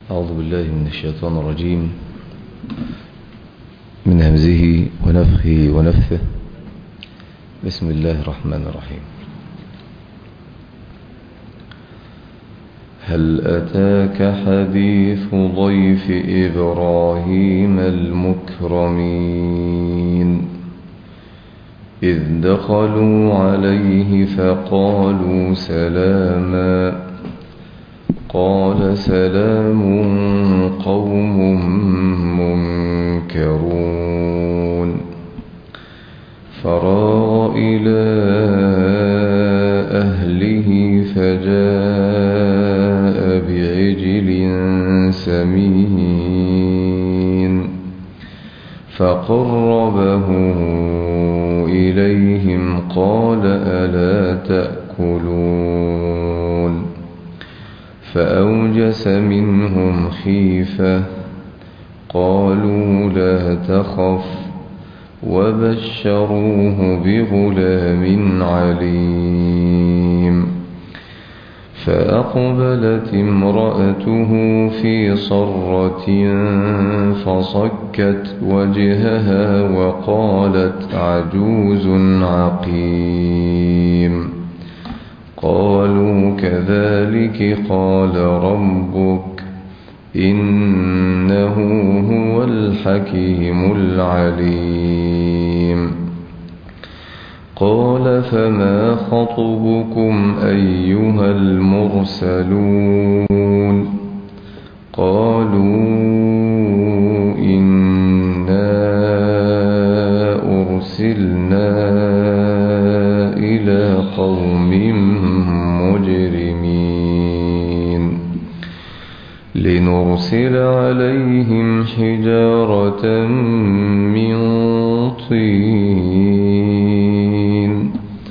أعوذ بالله من الشيطان الرجيم من همزه ونفخه ونفثه. بسم الله الرحمن الرحيم. هل أتاك حديث ضيف إبراهيم المكرمين إذ دخلوا عليه فقالوا سلاما قال سلام قوم منكرون فراغ إلى أهله فجاء بعجل سمين فقربه إليهم قال ألا تأكلون فأوجس منهم خيفة قالوا لا تخف وبشروه بغلام عليم فأقبلت امرأته في صرة فصكت وجهها وقالت عجوز عقيم قالوا كذلك قال ربك إنه هو الحكيم العليم قال فما خطبكم أيها المرسلون قالوا إنا أرسلنا إلى قوم مجرمين لنرسل عليهم حجارة من طين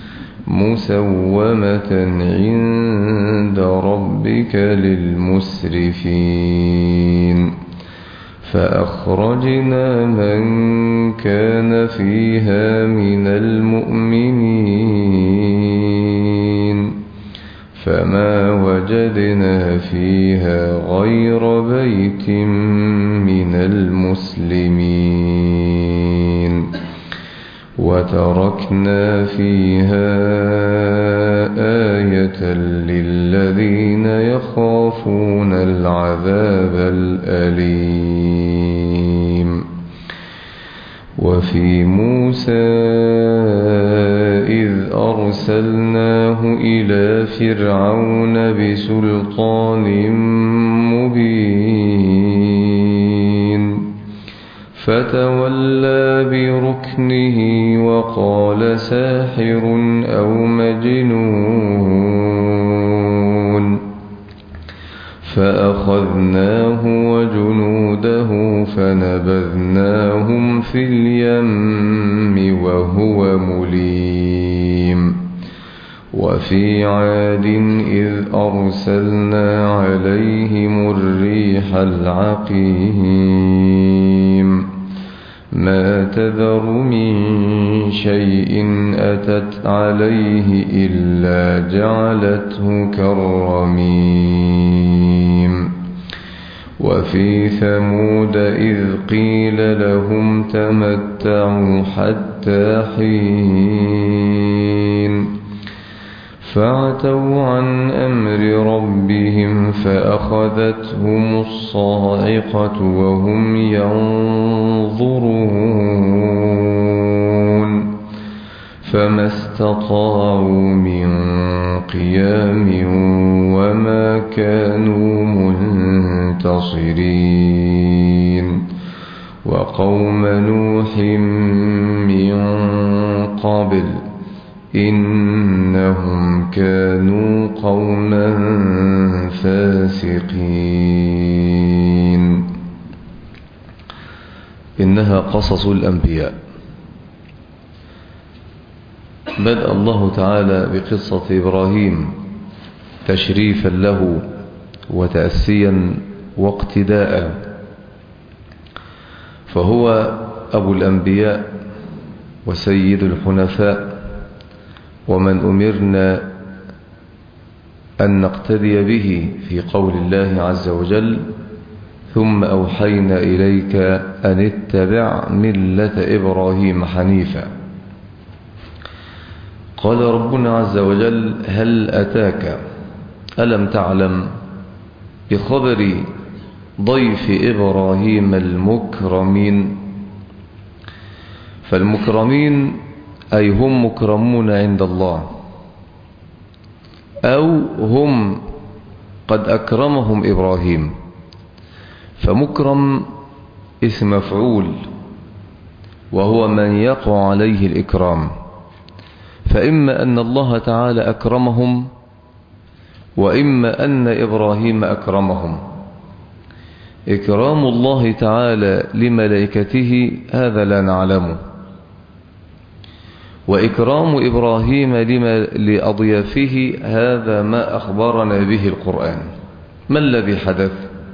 مسومة عند ربك للمسرفين فأخرجنا من كان فيها من المؤمنين فما وجدنا فيها غير بيت من المسلمين وتركنا فيها آية للذين يخافون العذاب الأليم وفي موسى إذ أرسلناه إلى فرعون بسلطان مبين فتولى بركنه وقال ساحر أو مجنون فأخذناه وجنوده فنبذناهم في اليم وهو مليم وفي عاد إذ أرسلنا عليهم الريح العقيم ما تذر من شيء أتت عليه إلا جعلته كالرميم وفي ثمود إذ قيل لهم تمتعوا حتى حين فعتوا عن أمر ربهم فأخذتهم الصاعقة وهم ينظرون فما استطاعوا من قيام وما كانوا منتصرين وقوم نوح من قبل إنهم كانوا قوما فاسقين. إنها قصص الأنبياء. بدأ الله تعالى بقصة إبراهيم تشريفا له وتأسيا واقتداء، فهو أبو الأنبياء وسيد الحنفاء ومن أمرنا أن نقتدي به في قول الله عز وجل ثم أوحينا إليك أن اتبع ملة إبراهيم حنيفا. قال ربنا عز وجل: هل أتاك ألم تعلم بخبر ضيف إبراهيم المكرمين. فالمكرمين أي هم مكرمون عند الله، أو هم قد أكرمهم إبراهيم. فمكرم اسم مفعول، وهو من يقع عليه الإكرام. فإما أن الله تعالى أكرمهم، وإما أن إبراهيم أكرمهم. إكرام الله تعالى لملائكته هذا لا نعلمه، وإكرام إبراهيم لأضيافه هذا ما أخبرنا به القرآن. ما الذي حدث؟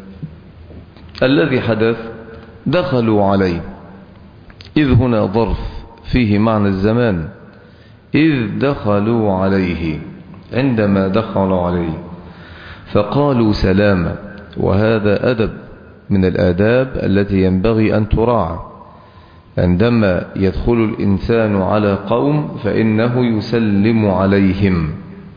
الذي حدث دخلوا عليه، إذ هنا ظرف فيه معنى الزمان، إذ دخلوا عليه، عندما دخلوا عليه فقالوا سلاما. وهذا أدب من الآداب التي ينبغي أن تراعى. عندما يدخل الإنسان على قوم فإنه يسلم عليهم.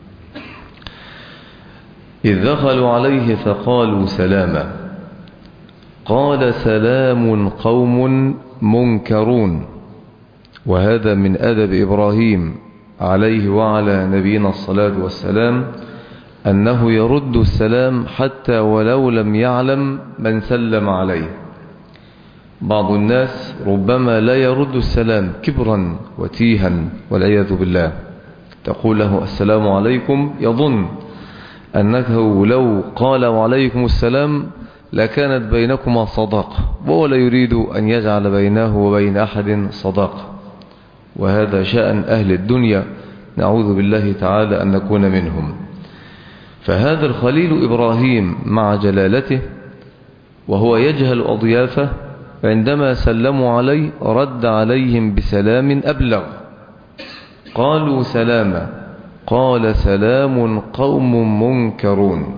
إذ دخلوا عليه فقالوا سلاما. قال: سلام قوم منكرون. وهذا من أدب إبراهيم عليه وعلى نبينا الصلاة والسلام، أنه يرد السلام حتى ولو لم يعلم من سلم عليه. بعض الناس ربما لا يرد السلام كبرا وتيها والعياذ بالله. تقول له السلام عليكم، يظن أنه لو قال وعليكم السلام لكانت بينكما صداقة، وهو لا يريد أن يجعل بينه وبين أحد صداقة. وهذا شأن أهل الدنيا، نعوذ بالله تعالى أن نكون منهم. فهذا الخليل إبراهيم مع جلالته وهو يجهل أضيافه، عندما سلموا عليه رد عليهم بسلام أبلغ. قالوا سلاما. قال: سلام قوم منكرون.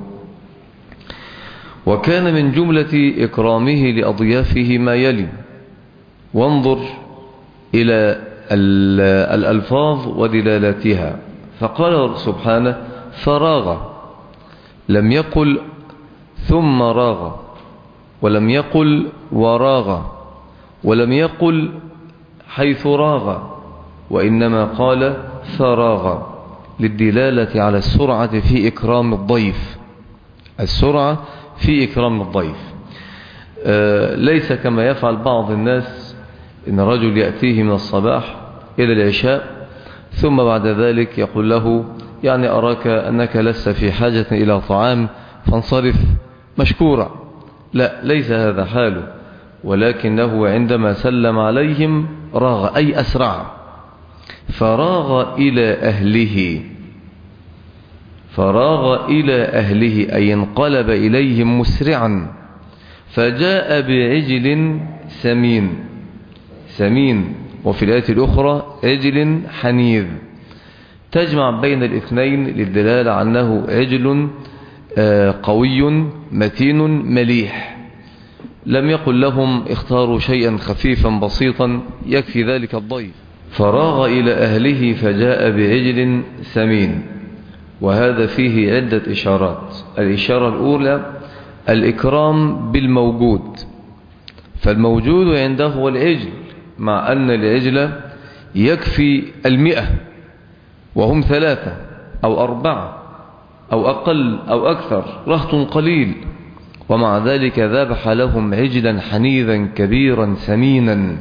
وكان من جملة إكرامه لأضيافه ما يلي، وانظر إلى الألفاظ ودلالاتها. فقال سبحانه: فراغ، لم يقل ثم راغ، ولم يقل وراغ، ولم يقل حيث راغ، وإنما قال فراغ، للدلالة على السرعة في إكرام الضيف. السرعة في إكرام الضيف ليس كما يفعل بعض الناس، إن رجل يأتيه من الصباح إلى العشاء ثم بعد ذلك يقول له: يعني أراك أنك لست في حاجة إلى طعام فانصرف مشكورا. لا، ليس هذا حاله، ولكنه عندما سلم عليهم راغ أي أسرع. فراغ إلى أهله، فراغ إلى أهله أي انقلب إليهم مسرعا. فجاء بعجل سمين، سمين، وفي الآية الأخرى عجل حنيذ، تجمع بين الاثنين للدلالة على أنه عجل قوي متين مليح. لم يقل لهم اختاروا شيئا خفيفا بسيطا يكفي ذلك الضيف. فراغ إلى أهله فجاء بعجل سمين. وهذا فيه عدة إشارات. الإشارة الأولى الإكرام بالموجود، فالموجود عنده هو العجل، مع أن العجل يكفي 100 وهم 3 أو 4 أو أقل أو أكثر، رهط قليل، ومع ذلك ذبح لهم عجلا حنيذا كبيرا سمينا.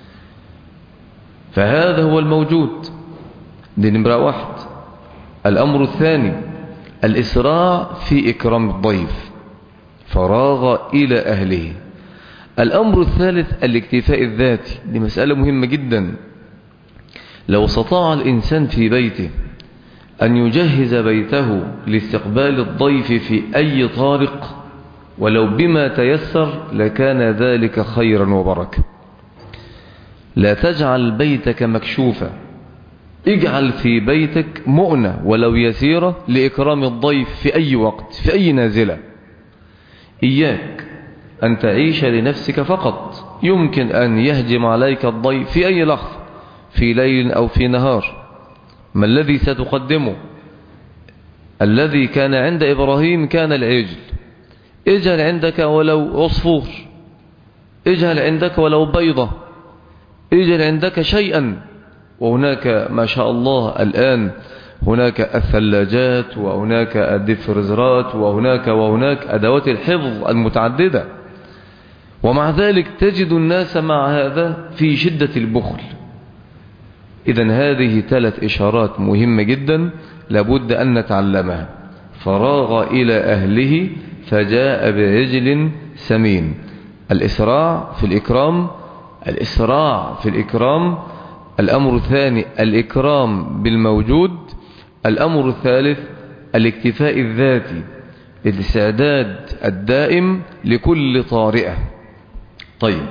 فهذا هو الموجود، دي نمرة 1. الأمر الثاني الإسراع في إكرام الضيف، فراغ إلى أهله. الأمر الثالث الاكتفاء الذاتي، دي مسألة مهمة جدا. لو استطاع الإنسان في بيته أن يجهز بيته لاستقبال الضيف في أي طارق ولو بما تيسر لكان ذلك خيرا وبركة. لا تجعل بيتك مكشوفا، اجعل في بيتك مؤنة ولو يسيرة لإكرام الضيف في أي وقت، في أي نازلة. إياك أن تعيش لنفسك فقط. يمكن أن يهجم عليك الضيف في أي لحظة، في ليل أو في نهار. ما الذي ستقدمه؟ الذي كان عند إبراهيم كان العجل. اجعل عندك ولو عصفور، اجعل عندك ولو بيضة، اجعل عندك شيئا. وهناك ما شاء الله الآن هناك الثلاجات، وهناك الديفريزرات، وهناك أدوات الحفظ المتعددة. ومع ذلك تجد الناس مع هذا في شدة البخل. إذن هذه 3 إشارات مهمة جدا لابد أن نتعلمها. فراغ إلى أهله فجاء بعجل سمين. الإسراع في الإكرام، الإسراع في الإكرام. الأمر الثاني الإكرام بالموجود. الأمر الثالث الاكتفاء الذاتي، الاستعداد الدائم لكل طارئة. طيب،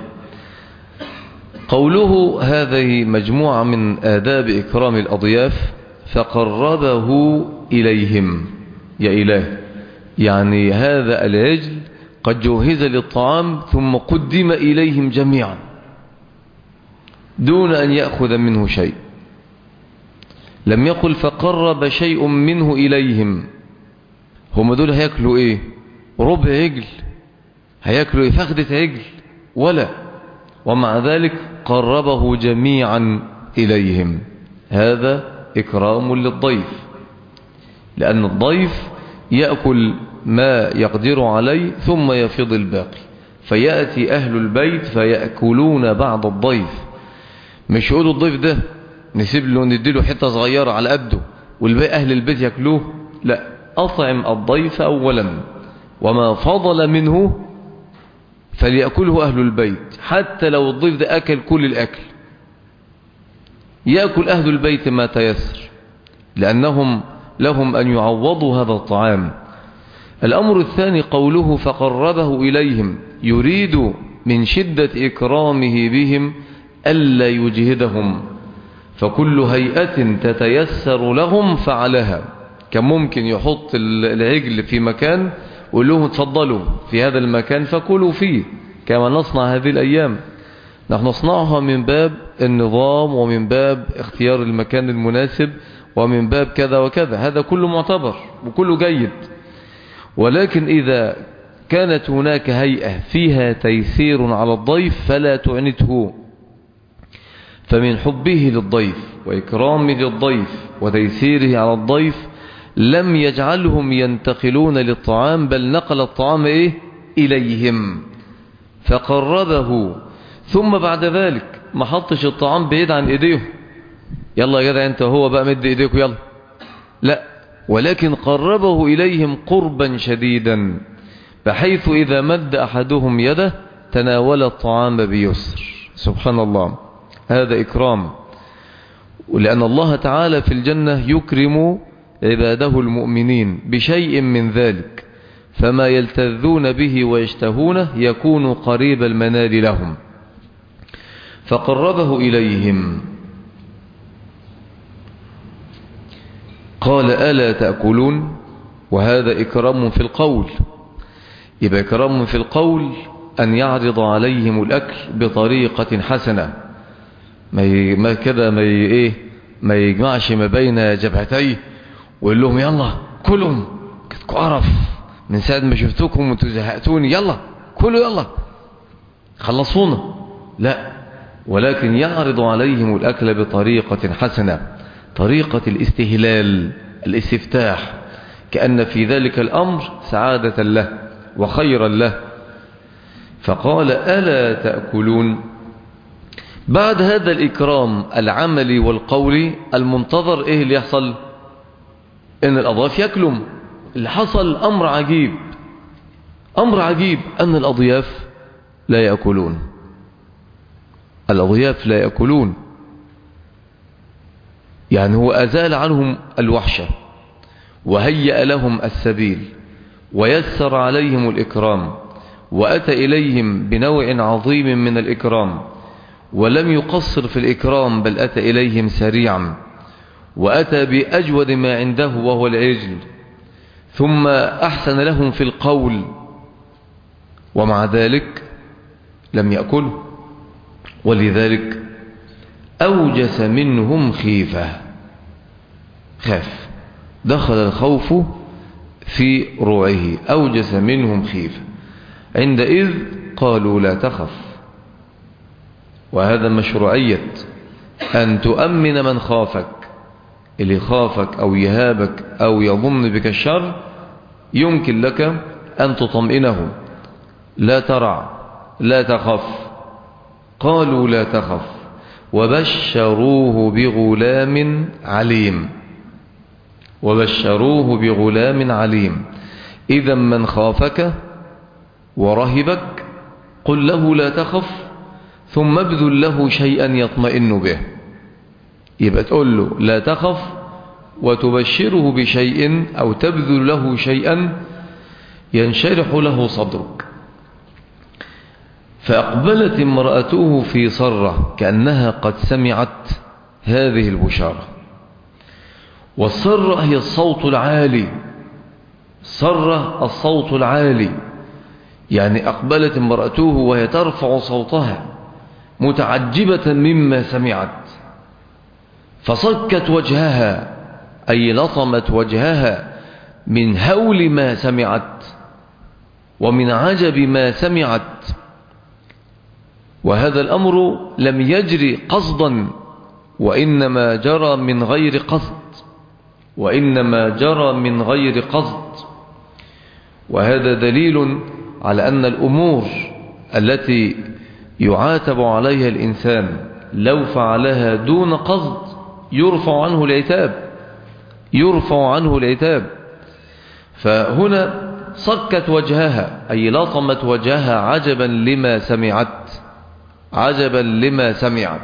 قوله هذه مجموعة من آداب إكرام الأضياف. فقربه إليهم، يا إله، يعني هذا العجل قد جهز للطعام ثم قدم إليهم جميعا دون أن يأخذ منه شيء. لم يقل فقرب شيء منه إليهم. هم دول هيأكلوا إيه؟ ربع عجل؟ هيأكلوا إيه؟ فخدة عجل؟ ولا. ومع ذلك قربه جميعا إليهم. هذا إكرام للضيف، لأن الضيف يأكل ما يقدر عليه ثم يفيض الباقي، فيأتي أهل البيت فيأكلون بعض الضيف. مش يقولوا الضيف ده نسيب له نديله حتة صغيرة على قده والباقي أهل البيت يأكلوه. لا، أطعم الضيف أولا، وما فضل منه فليأكله أهل البيت. حتى لو الضيف ده أكل كل الأكل، يأكل أهل البيت ما تيسر، لأنهم لهم أن يعوضوا هذا الطعام. الأمر الثاني قوله فقربه إليهم، يريد من شدة إكرامه بهم ألا يجهدهم، فكل هيئة تتيسر لهم فعلها. كان ممكن يحط العجل في مكان ويقول لهم اتفضلوا في هذا المكان فكلوا فيه، كما نصنع هذه الأيام. نحن نصنعها من باب النظام، ومن باب اختيار المكان المناسب، ومن باب كذا وكذا. هذا كله معتبر وكله جيد. ولكن إذا كانت هناك هيئة فيها تيسير على الضيف فلا تعنته. فمن حبه للضيف وإكرامه للضيف وتيسيره على الضيف لم يجعلهم ينتقلون للطعام، بل نقل الطعام إليهم فقربه. ثم بعد ذلك ما حطش الطعام بعيد عن إيديهم، يلا يا جدع انت هو بقى مد إيديكم يلا، لا، ولكن قربه إليهم قربا شديدا، بحيث إذا مد أحدهم يده تناول الطعام بيسر. سبحان الله، هذا إكرام. ولأن الله تعالى في الجنة يكرم عباده المؤمنين بشيء من ذلك، فما يلتذون به ويشتهونه يكون قريب المنال لهم. فقربه إليهم. قال ألا تأكلون؟ وهذا إكرام في القول. يبقى إكرام في القول أن يعرض عليهم الأكل بطريقة حسنة، ما كده ما يجمعش ما بين جبهتيه ويقول لهم يلا كلهم كنتكم قرف من ساعة ما شفتكم وانتوا زهقتوني، يلا كلوا يلا خلصونا. لا، ولكن يعرض عليهم الأكل بطريقة حسنة، طريقة الاستهلال، الاستفتاح، كأن في ذلك الأمر سعادة له وخيرا له. فقال ألا تأكلون؟ بعد هذا الإكرام العملي والقولي المنتظر إيه اللي يحصل؟ إن الأضياف يأكلون. اللي حصل أمر عجيب، أمر عجيب، أن الأضياف لا يأكلون. الأضياف لا يأكلون، يعني هو أزال عنهم الوحشة وهيأ لهم السبيل ويسر عليهم الإكرام، وأتى إليهم بنوع عظيم من الإكرام، ولم يقصر في الإكرام بل أتى إليهم سريعا، وأتى بأجود ما عنده وهو العجل، ثم أحسن لهم في القول ومع ذلك لم يأكله، ولذلك أوجس منهم خيفة، خاف، دخل الخوف في روعه، أوجس منهم خيفة. عندئذ قالوا لا تخف. وهذا مشروعية أن تؤمن من خافك، اللي خافك أو يهابك أو يظن بك الشر يمكن لك أن تطمئنه. لا ترع، لا تخف. قالوا لا تخف وبشروه بغلام عليم، وبشروه بغلام عليم. إذا من خافك ورهبك قل له لا تخف، ثم ابذل له شيئا يطمئن به. يبقى تقول له لا تخف وتبشره بشيء أو تبذل له شيئا ينشرح له صدرك. فأقبلت امرأته في صرة كأنها قد سمعت هذه البشارة. والصرة هي الصوت العالي، صرة الصوت العالي، يعني أقبلت امرأته وهي ترفع صوتها متعجبة مما سمعت، فصكت وجهها أي لطمت وجهها من هول ما سمعت ومن عجب ما سمعت. وهذا الأمر لم يجري قصدا، وإنما جرى من غير قصد، وإنما جرى من غير قصد. وهذا دليل على أن الأمور التي يعاتب عليها الإنسان لو فعلها دون قصد يرفع عنه العتاب، يرفع عنه العتاب. فهنا صكت وجهها أي لطمت وجهها عجبا لما سمعت، عجبا لما سمعت.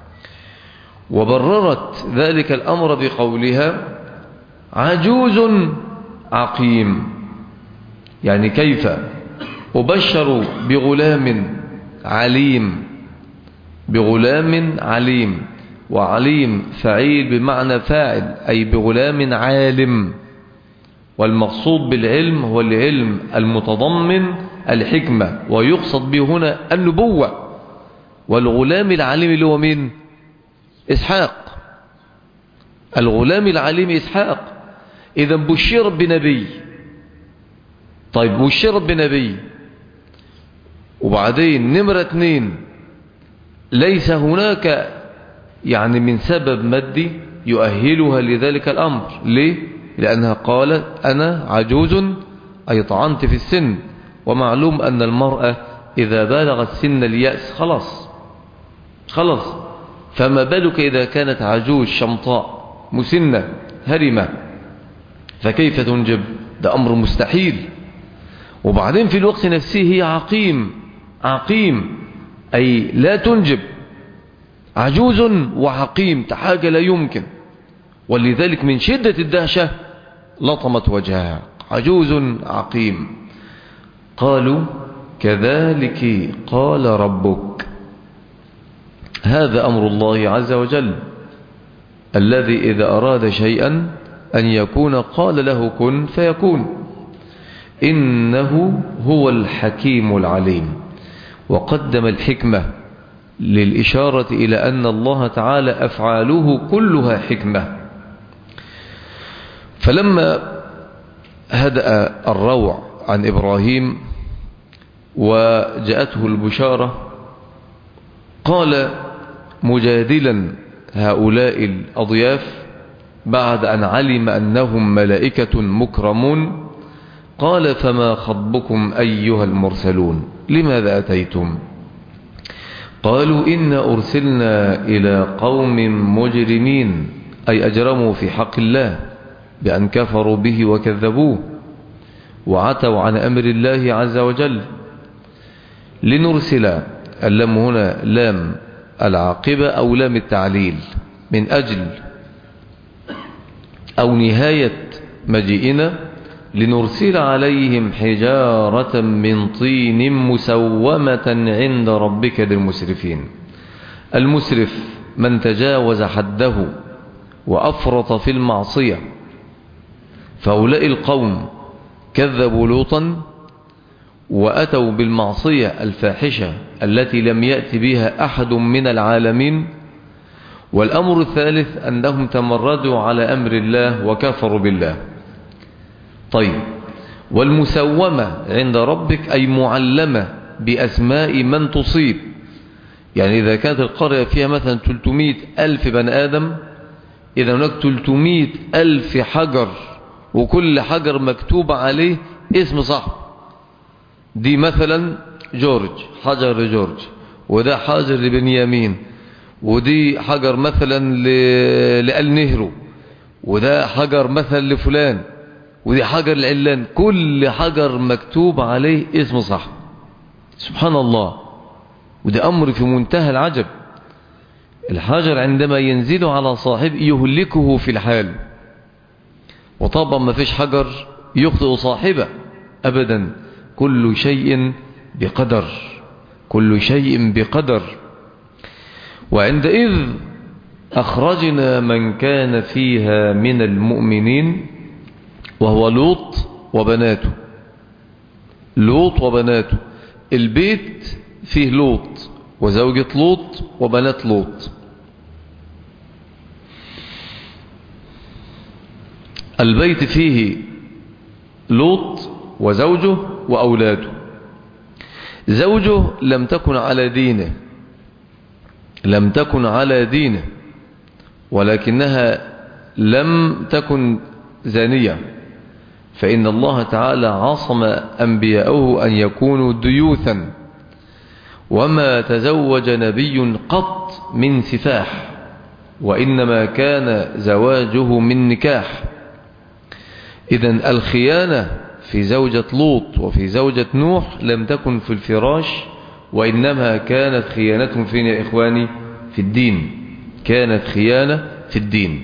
وبررت ذلك الأمر بقولها عجوز عقيم، يعني كيف أبشر بغلام عليم، بغلام عليم، وعليم فعيل بمعنى فاعل أي بغلام عالم. والمقصود بالعلم هو العلم المتضمن الحكمة، ويقصد به هنا النبوة. والغلام العليم اللي هو مين؟ إسحاق، الغلام العليم إسحاق. إذا بشرت بنبي. طيب بشرت بنبي، وبعدين نمرة 2 ليس هناك يعني من سبب مادي يؤهلها لذلك الأمر. ليه؟ لأنها قالت أنا عجوز أي طعنت في السن، ومعلوم أن المرأة إذا بلغت سن اليأس خلاص خلاص، فما بالك إذا كانت عجوز شمطاء مسنة هرمة، فكيف تنجب؟ ده أمر مستحيل. وبعدين في الوقت نفسه هي عقيم، عقيم أي لا تنجب، عجوز وعقيم حاجة لا يمكن. ولذلك من شدة الدهشة لطمت وجهها، عجوز عقيم. قالوا كذلك قال ربك. هذا أمر الله عز وجل الذي إذا أراد شيئا أن يكون قال له كن فيكون. إنه هو الحكيم العليم. وقدم الحكمة للإشارة إلى أن الله تعالى أفعاله كلها حكمة. فلما هدأ الروع عن إبراهيم وجاءته البشارة قال مجادلا هؤلاء الأضياف بعد أن علم أنهم ملائكة مكرمون، قال فما خطبكم أيها المرسلون لماذا أتيتم؟ قالوا إنا أرسلنا إلى قوم مجرمين أي أجرموا في حق الله بأن كفروا به وكذبوه وعتوا عن أمر الله عز وجل. لنرسل، اللام هنا لام العاقبة أو لام التعليل، من أجل أو نهاية مجيئنا لنرسل عليهم حجارة من طين مسومة عند ربك للمسرفين. المسرف من تجاوز حده وأفرط في المعصية، فهؤلاء القوم كذبوا لوطا وأتوا بالمعصية الفاحشة التي لم يأتي بها أحد من العالمين. والأمر الثالث أنهم تمردوا على أمر الله وكفروا بالله. طيب، والمسومة عند ربك أي معلمة بأسماء من تصيب. يعني إذا كانت القرية فيها مثلا 300 ألف بني آدم، إذا هناك 300 ألف حجر، وكل حجر مكتوب عليه اسم صاحب. دي مثلا جورج، حجر لجورج، وده حجر لبنيامين، ودي حجر مثلا لآل نهرو، وده حجر مثلا لفلان، ودي حجر لعلان. كل حجر مكتوب عليه اسم صاحب. سبحان الله. وده أمر في منتهى العجب. الحجر عندما ينزل على صاحب يهلكه في الحال. وطبعا ما فيش حجر يخطئ صاحبه أبدا. كل شيء بقدر، كل شيء بقدر. وعندئذ أخرجنا من كان فيها من المؤمنين، وهو لوط وبناته. لوط وبناته. البيت فيه لوط وزوجة لوط وبنات لوط. البيت فيه لوط وزوجه وأولاده. زوجه لم تكن على دينه، لم تكن على دينه، ولكنها لم تكن زانية، فإن الله تعالى عصم أنبياءه أن يكونوا ديوثا، وما تزوج نبي قط من سفاح، وإنما كان زواجه من نكاح. إذن الخيانة في زوجة لوط وفي زوجة نوح لم تكن في الفراش، وإنما كانت خيانة فين يا إخواني؟ في الدين. كانت خيانة في الدين.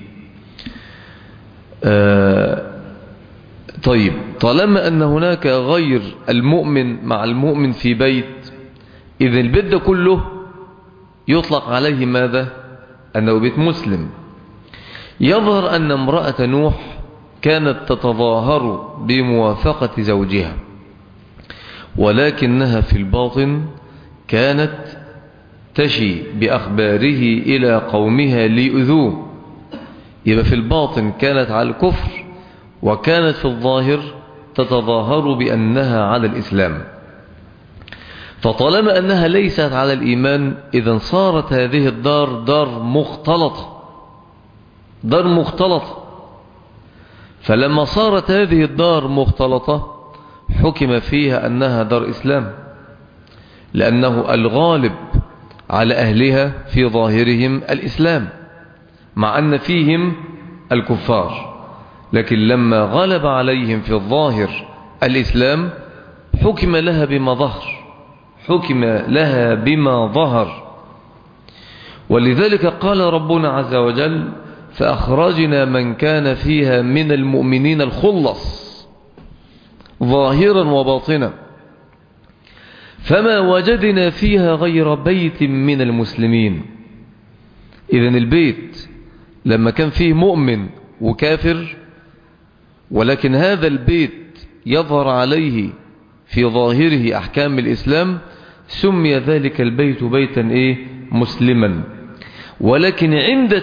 طيب، طالما أن هناك غير المؤمن مع المؤمن في بيت، إذن البيت ده كله يطلق عليه ماذا؟ أنه بيت مسلم. يظهر أن امرأة نوح كانت تتظاهر بموافقة زوجها، ولكنها في الباطن كانت تشي بأخباره إلى قومها ليؤذوه. يبقى في الباطن كانت على الكفر، وكانت في الظاهر تتظاهر بأنها على الإسلام. فطالما أنها ليست على الإيمان، إذن صارت هذه الدار دار مختلطة، دار مختلطة. فلما صارت هذه الدار مختلطة حكم فيها أنها دار إسلام، لأنه الغالب على أهلها في ظاهرهم الإسلام، مع أن فيهم الكفار. لكن لما غلب عليهم في الظاهر الإسلام حكم لها بما ظهر، حكم لها بما ظهر. ولذلك قال ربنا عز وجل: فأخرجنا من كان فيها من المؤمنين الخلص ظاهرا وباطنا، فما وجدنا فيها غير بيت من المسلمين. إذن البيت لما كان فيه مؤمن وكافر، ولكن هذا البيت يظهر عليه في ظاهره أحكام الإسلام، سمي ذلك البيت بيتا مسلما. ولكن عند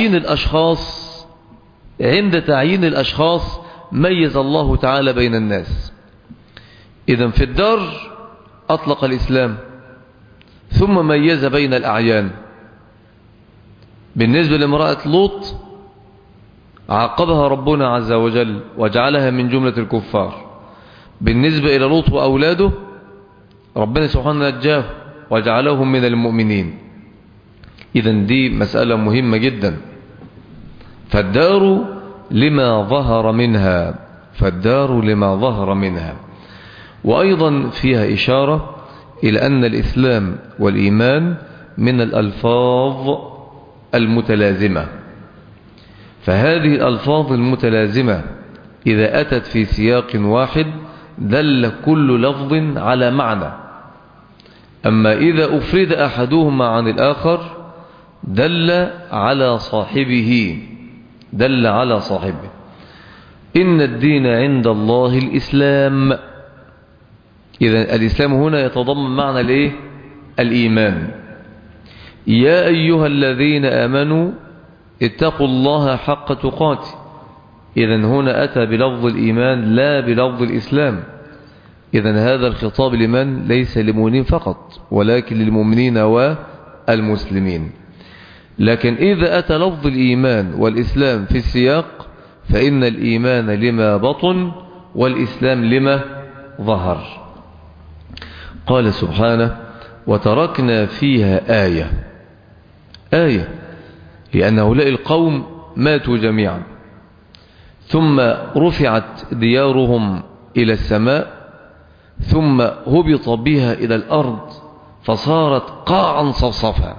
تعيين الأشخاص ميز الله تعالى بين الناس. إذن في الدار أطلق الإسلام، ثم ميز بين الأعيان. بالنسبة لامرأة لوط عاقبها ربنا عز وجل وجعلها من جملة الكفار. بالنسبة إلى لوط وأولاده ربنا سبحانه نجاه وجعلهم من المؤمنين. إذن دي مسألة مهمة جدا. فالدار لما ظهر منها، فالدار لما ظهر منها. وأيضا فيها إشارة إلى أن الإسلام والإيمان من الألفاظ المتلازمة. فهذه الألفاظ المتلازمة إذا أتت في سياق واحد دل كل لفظ على معنى، أما إذا أفرد أحدهما عن الآخر دل على صاحبه، دل على صاحبه. إن الدين عند الله الإسلام. إذن الإسلام هنا يتضمن معنى الإيه؟ الإيمان. يا أيها الذين آمنوا اتقوا الله حق تقاته. إذن هنا أتى بلفظ الإيمان لا بلفظ الإسلام. إذن هذا الخطاب لمن؟ ليس للمؤمنين فقط ولكن للمؤمنين والمسلمين. لكن إذا أتى لفظ الإيمان والإسلام في السياق فإن الإيمان لما بطن والإسلام لما ظهر. قال سبحانه وتركنا فيها آية لأن هؤلاء القوم ماتوا جميعا ثم رفعت ديارهم إلى السماء ثم هبط بها إلى الأرض فصارت قاعا صفصفا.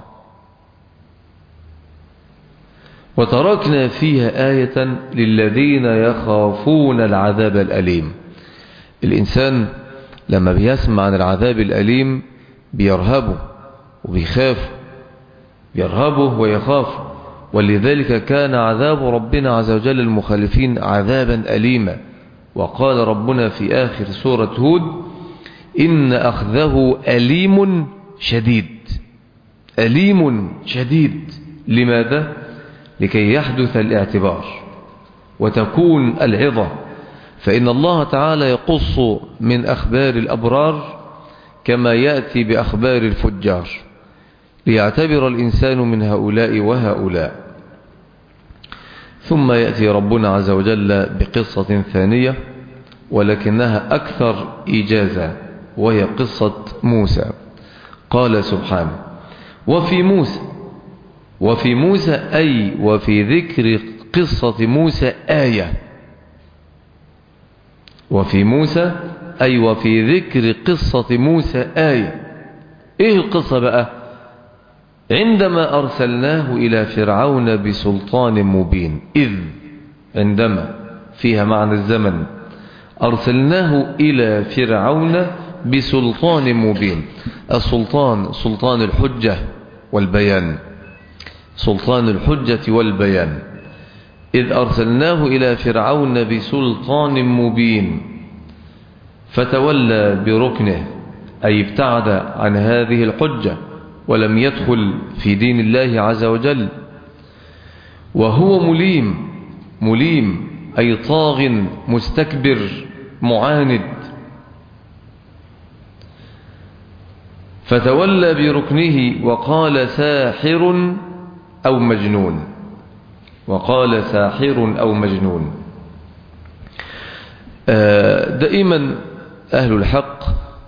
وتركنا فيها آية للذين يخافون العذاب الأليم. الإنسان لما بيسمع عن العذاب الأليم بيرهبه وبيخاف، يرهبه ويخاف. ولذلك كان عذاب ربنا عز وجل المخالفين عذابا أليما. وقال ربنا في آخر سورة هود إن أخذه أليم شديد. لماذا؟ لكي يحدث الاعتبار وتكون العظة. فإن الله تعالى يقص من أخبار الأبرار كما يأتي بأخبار الفجار ليعتبر الإنسان من هؤلاء وهؤلاء. ثم يأتي ربنا عز وجل بقصة ثانية ولكنها أكثر إيجازا وهي قصة موسى. قال سبحانه وفي موسى أي وفي ذكر قصة موسى آية. وفي موسى أي وفي ذكر قصة موسى آية. إيه القصة بقى؟ عندما أرسلناه إلى فرعون بسلطان مبين. عندما فيها معنى الزمن. أرسلناه إلى فرعون بسلطان مبين. السلطان سلطان الحجة والبيان، سلطان الحجة والبيان. إذ أرسلناه إلى فرعون بسلطان مبين فتولى بركنه أي ابتعد عن هذه الحجة ولم يدخل في دين الله عز وجل. وهو مليم أي طاغ مستكبر معاند. فتولى بركنه وقال ساحر أو مجنون. دائما أهل الحق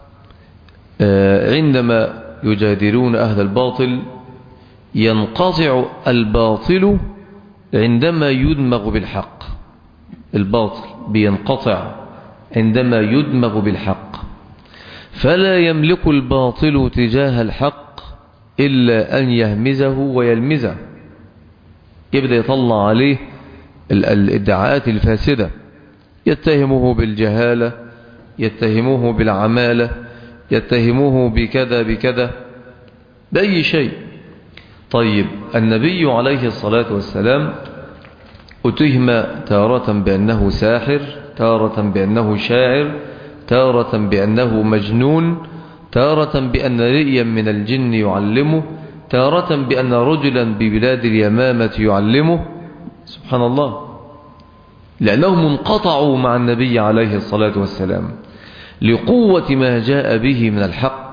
عندما يجادلون أهل الباطل ينقطع الباطل عندما يدمغ بالحق. الباطل بينقطع عندما يدمغ بالحق، فلا يملك الباطل تجاه الحق إلا أن يهمزه ويلمزه. يبدأ يطلع عليه الادعاءات الفاسدة، يتهمه بالجهالة، يتهمه بالعمالة، يتهمه بكذا بأي شيء. طيب النبي عليه الصلاة والسلام أتهم تارة بأنه ساحر، تارة بأنه شاعر، تارة بأنه مجنون، تارة بأن رئيا من الجن يعلمه، تارة بأن رجلا ببلاد اليمامة يعلمه. سبحان الله، لأنهم انقطعوا مع النبي عليه الصلاة والسلام لقوة ما جاء به من الحق.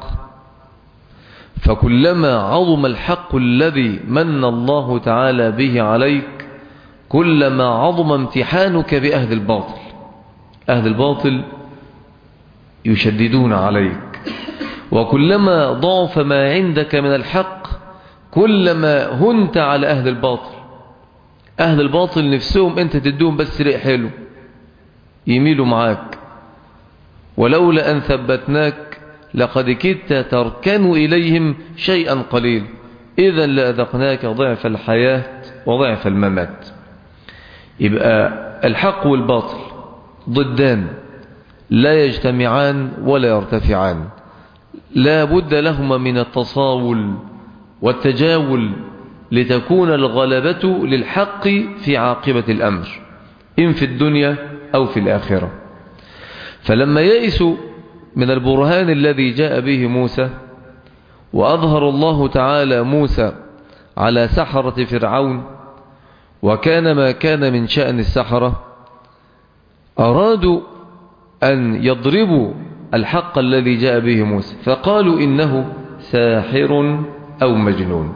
فكلما عظم الحق الذي من الله تعالى به عليك كلما عظم امتحانك بأهل الباطل. أهل الباطل يشددون عليك، وكلما ضعف ما عندك من الحق كلما هنت على أهل الباطل. أهل الباطل نفسهم أنت تدوهم بس ريق حلو يميلوا معاك، ولولا أن ثبتناك لقد كدت تركن إليهم شيئا قليل، إذا لأذقناك ضعف الحياة وضعف الممات. يبقى الحق والباطل ضدان لا يجتمعان ولا يرتفعان، لا بد لهما من التصاول والتجاول لتكون الغلبة للحق في عاقبة الأمر إن في الدنيا أو في الآخرة. فلما يئسوا من البرهان الذي جاء به موسى، وأظهر الله تعالى موسى على سحرة فرعون، وكان ما كان من شأن السحرة، أرادوا أن يضربوا الحق الذي جاء به موسى، فقالوا إنه ساحر أو مجنون.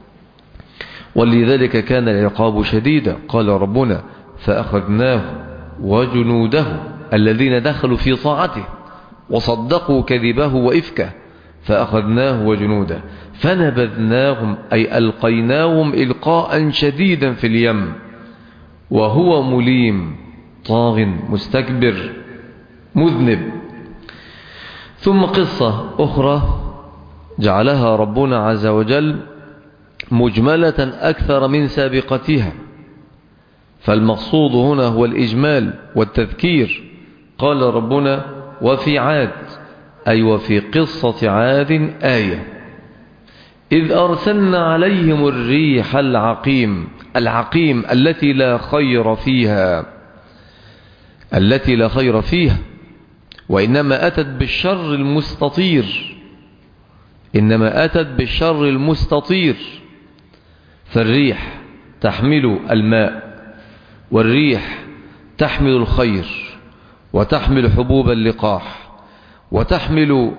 ولذلك كان العقاب شديدا. قال ربنا: فأخذناه وجنوده الذين دخلوا في طاعته وصدقوا كذبه وإفكه، فأخذناه وجنوده فنبذناهم، أي ألقيناهم إلقاء شديدا في اليم، وهو مليم طاغ مستكبر مذنب. ثم قصة أخرى جعلها ربنا عز وجل مجملة أكثر من سابقتها، فالمقصود هنا هو الإجمال والتذكير. قال ربنا: وفي عاد، أي وفي قصة عاد آية إذ أرسلنا عليهم الريح العقيم. العقيم التي لا خير فيها، التي لا خير فيها، وإنما أتت بالشر المستطير، إنما أتت بالشر المستطير. فالريح تحمل الماء، والريح تحمل الخير، وتحمل حبوب اللقاح، وتحمل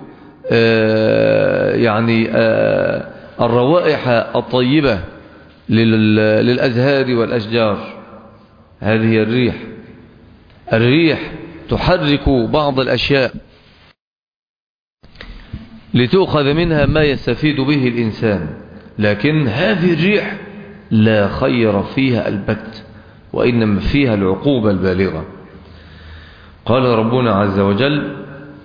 الروائح الطيبة للأزهار والأشجار. هذه الريح. الريح تحرك بعض الأشياء لتؤخذ منها ما يستفيد به الإنسان، لكن هذه الريح لا خير فيها البت، وإنما فيها العقوبة البالغة. قال ربنا عز وجل: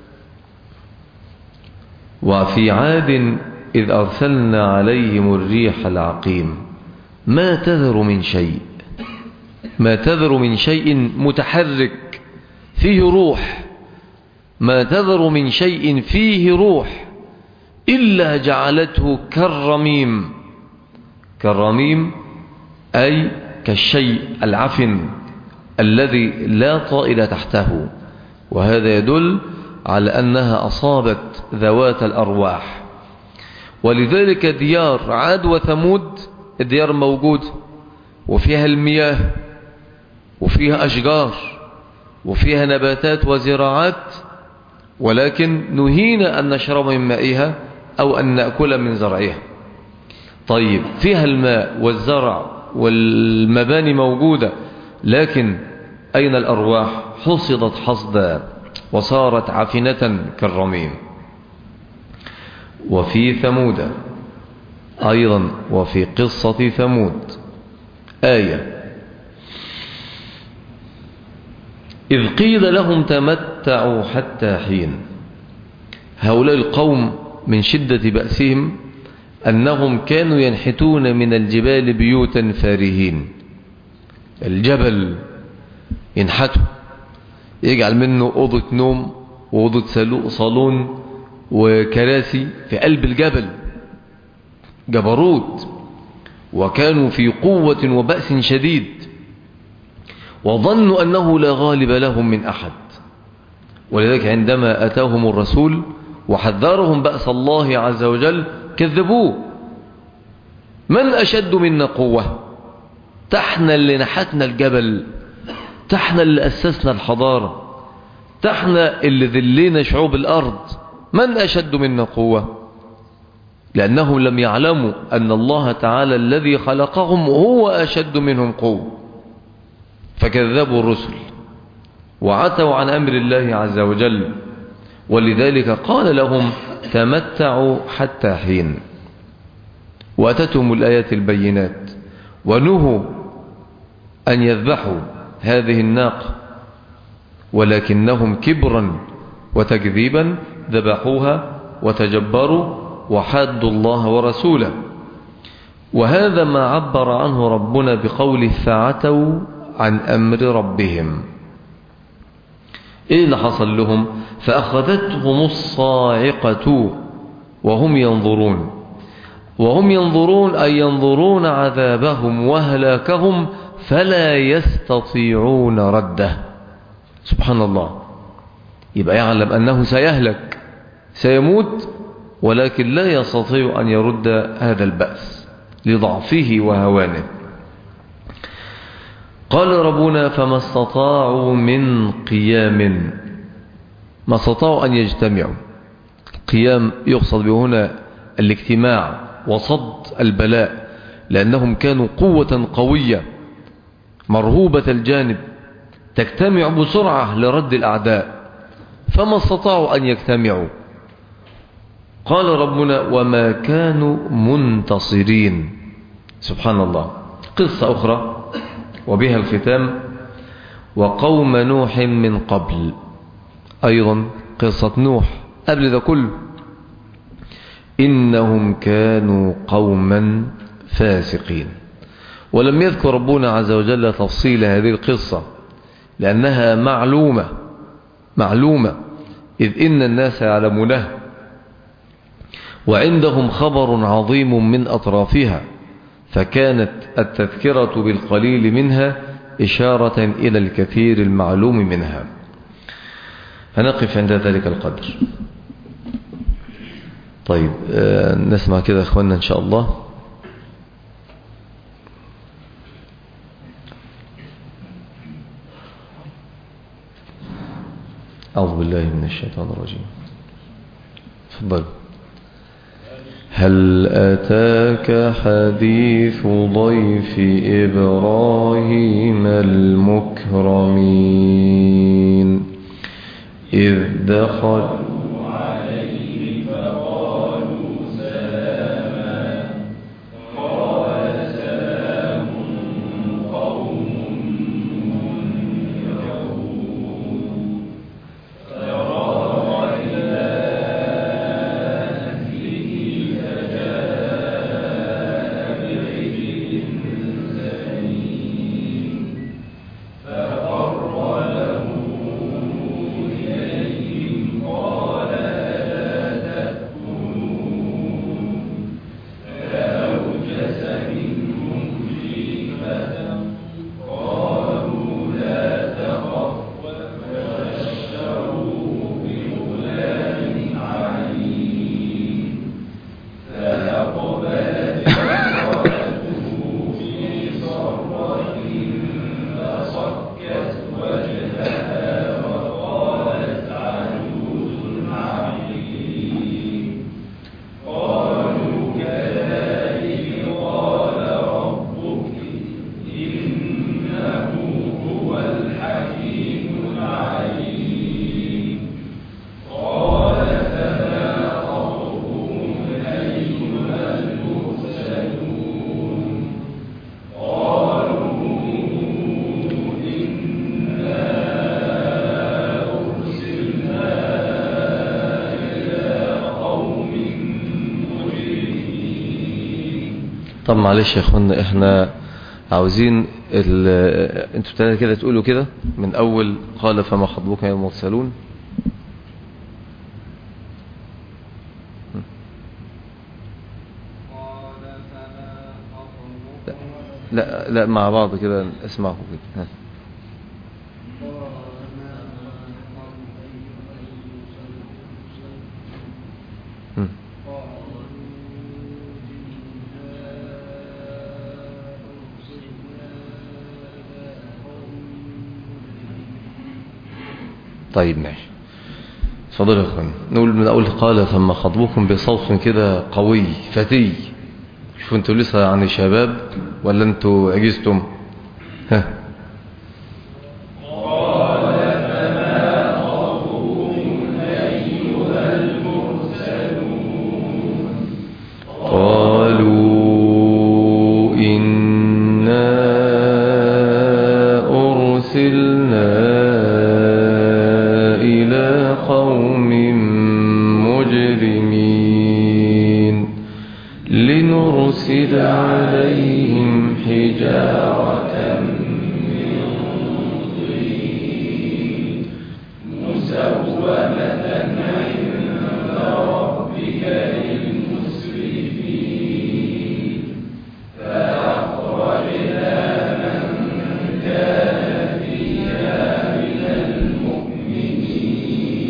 وفي عاد إذ أرسلنا عليهم الريح العقيم ما تذر من شيء، ما تذر من شيء متحرك فيه روح، ما تذر من شيء فيه روح إلا جعلته كالرميم. كالرميم أي كالشيء العفن الذي لا طائل تحته، وهذا يدل على أنها أصابت ذوات الأرواح. ولذلك ديار عاد وثمود الديار موجود، وفيها المياه، وفيها أشجار، وفيها نباتات وزراعات، ولكن نهينا أن نشرب من مائها أو أن نأكل من زرعها. طيب، فيها الماء والزرع والمباني موجودة، لكن أين الأرواح؟ حصدت حصدا وصارت عفنة كالرميم. وفي ثمود أيضا، وفي قصة ثمود آية إذ قيل لهم تمتعوا حتى حين. هؤلاء القوم من شدة بأسهم أنهم كانوا ينحتون من الجبال بيوتا فارهين. الجبل ينحتوا، يجعل منه أوضة نوم وأوضة صالون وكراسي في قلب الجبل. جبروت، وكانوا في قوة وبأس شديد، وظنوا أنه لا غالب لهم من أحد. ولذلك عندما أتاهم الرسول وحذرهم بأس الله عز وجل كذبوه. من أشد منا قوة؟ تحنا اللي نحتنا الجبل، تحنا اللي أسسنا الحضارة، تحنا اللي ذلينا شعوب الأرض. من أشد منا قوة؟ لأنهم لم يعلموا أن الله تعالى الذي خلقهم هو أشد منهم قوة، فكذبوا الرسل وعتوا عن أمر الله عز وجل. ولذلك قال لهم تمتعوا حتى حين، وأتتهم الآيات البينات، ونهوا أن يذبحوا هذه الناقة، ولكنهم كبرا وتكذيبا ذبحوها وتجبروا وحادوا الله ورسوله. وهذا ما عبر عنه ربنا بقوله فعتوا عن أمر ربهم. إيه اللي حصل لهم؟ فأخذتهم الصاعقة وهم ينظرون. وهم ينظرون أي ينظرون عذابهم وهلاكهم فلا يستطيعون رده. سبحان الله، يبقى يعلم أنه سيهلك سيموت، ولكن لا يستطيع أن يرد هذا البأس لضعفه وهوانه. قال ربنا فما استطاعوا من قيام، ما استطاعوا أن يجتمعوا. قيام يقصد بهنا الاجتماع وصد البلاء، لأنهم كانوا قوة قوية مرهوبة الجانب تجتمع بسرعة لرد الأعداء، فما استطاعوا أن يجتمعوا. قال ربنا وما كانوا منتصرين. سبحان الله. قصة أخرى وبها الختام، وقوم نوح من قبل، أيضا قصة نوح قبل ذا كله، إنهم كانوا قوما فاسقين. ولم يذكر ربنا عز وجل تفصيل هذه القصة لأنها معلومة إذ إن الناس يعلمونه وعندهم خبر عظيم من أطرافها، فكانت التذكرة بالقليل منها إشارة إلى الكثير المعلوم منها. هنقف عند ذلك القدر. طيب نسمع كده أخواننا إن شاء الله. أعوذ بالله من الشيطان الرجيم. تفضل. هل أتاك حديث ضيف إبراهيم المكرمين إذ دخل عليه فقالوا سلاما قال سلام قوم منكرون فراغ إلى أهله فجاء بعجل سمين فقر له إليهم قال ألا تأكلون فأوجس منهم خيفة قالوا لا تخف وبشروه بغلام عليم فأقبلت امرأته في صرة فصكت وجهها وقالت عجوز عقيم قالوا كذلك قال ربك إنه هو الحكيم العليم قال فما خطبكم أيها المرسلون قالوا إنا أرسلنا إلى قوم مجرمين. طب معلش يا اخوانا، احنا عاوزين انتوا ثلاثة كده تقولوا كده من اول قال فما خطبكم يا المرسلون. لا لا مع بعض كده اسمعوا كده. ها. مم. طيب ماشي. اتفضلوا يا اخوان. نقول من اول قال فما خطبكم بصوت كده قوي فتي. شوفوا انتوا لسه يعني شباب ولا انتوا عجزتم؟ ها. قالوا إنا أرسلنا إلى قوم مجرمين لنرسل عليهم حجارة من طين مسومة عند ربك للمسرفين فأخرجنا من كان فيها من المؤمنين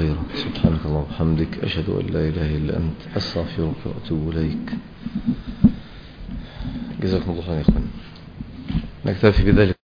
خيرا. سبحانك اللهم وبحمدك، أشهد أن لا إله إلا أنت، أستغفرك وأتوب إليك. جزاكم الله خيرا يا أخوان. نكتفي بذلك.